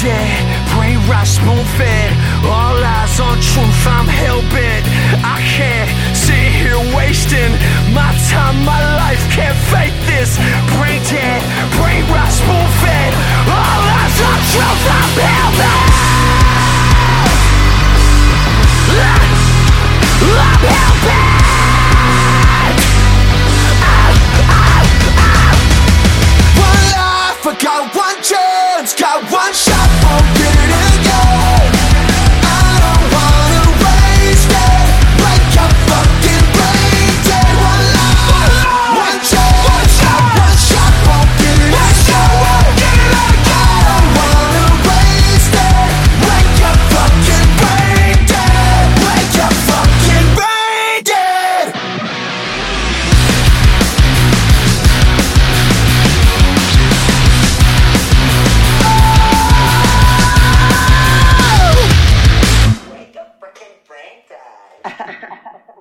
dead, brain rot, spoon fed. All eyes on truth, I'm hell-bent. I can't sit here wasting my time, my life. Can't fake this. Brain dead, brain rot, spoon fed. All eyes on truth, I'm hell-bent. I'm hell-bent. One life, I got one chance, got one shot, won't get it again. I don't wanna waste it. Break your fucking brain dead. One life, one chance, got one shot, won't get it again. I don't wanna waste it. Break your fucking brain dead. Break your fucking brain dead. Break a freaking brain dead.